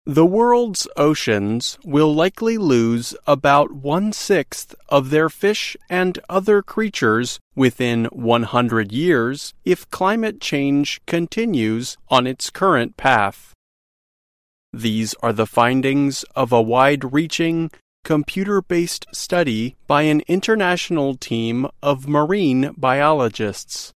The world's oceans will likely lose about 1/6 of their fish and other creatures within 100 years if climate change continues on its current path. These are the findings of a wide-reaching, computer-based study by an international team of marine biologists.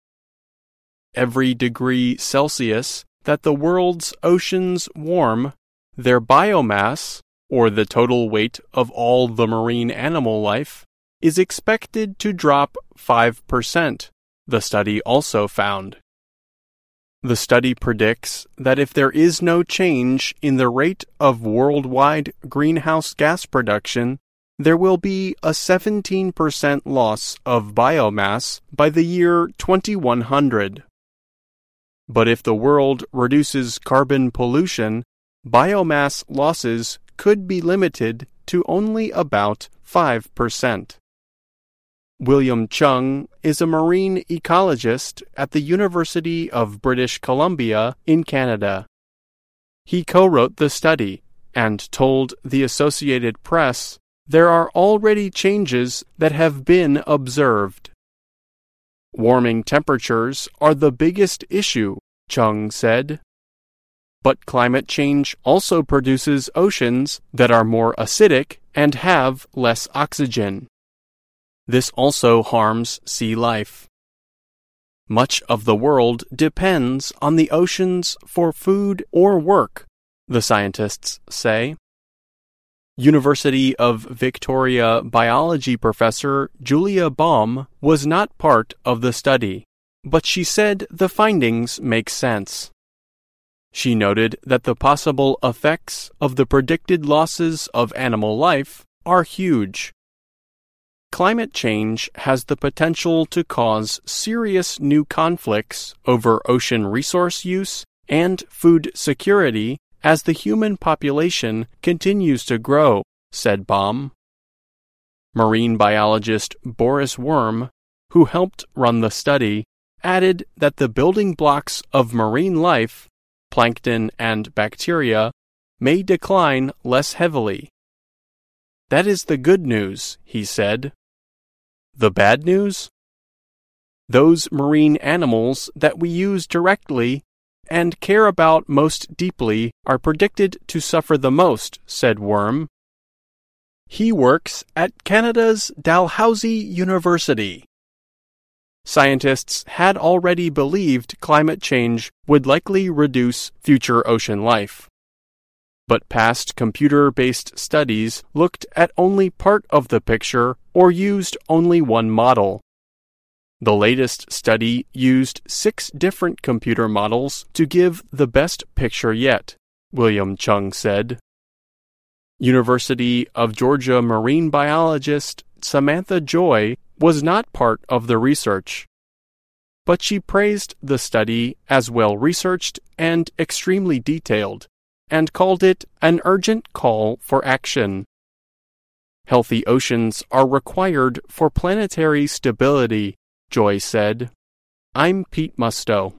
Every degree Celsius that the world's oceans warm, their biomass, or the total weight of all the marine animal life, is expected to drop 5%, the study also found. The study predicts that if there is no change in the rate of worldwide greenhouse gas production, there will be a 17% loss of biomass by the year 2100. But if the world reduces carbon pollution, biomass losses could be limited to only about 5%. William Chung is a marine ecologist at the University of British Columbia in Canada. He co-wrote the study and told the Associated Press there are already changes that have been observed. Warming temperatures are the biggest issue, Chung said. But climate change also produces oceans that are more acidic and have less oxygen. This also harms sea life. Much of the world depends on the oceans for food or work, the scientists say. University of Victoria biology professor Julia Baum was not part of the study, but she said the findings make sense. She noted that the possible effects of the predicted losses of animal life are huge. Climate change has the potential to cause serious new conflicts over ocean resource use and food security as the human population continues to grow, said Baum. Marine biologist Boris Worm, who helped run the study, added that the building blocks of marine life, plankton and bacteria, may decline less heavily. That is the good news, he said. The bad news? Those marine animals that we use directly and care about most deeply are predicted to suffer the most, said Worm. He works at Canada's Dalhousie University. Scientists had already believed climate change would likely reduce future ocean life. But past computer-based studies looked at only part of the picture or used only one model. The latest study used 6 different computer models to give the best picture yet, William Chung said. University of Georgia marine biologist Samantha Joy was not part of the research, but she praised the study as well-researched and extremely detailed, and called it an urgent call for action. Healthy oceans are required for planetary stability, Joy said. I'm Pete Musto.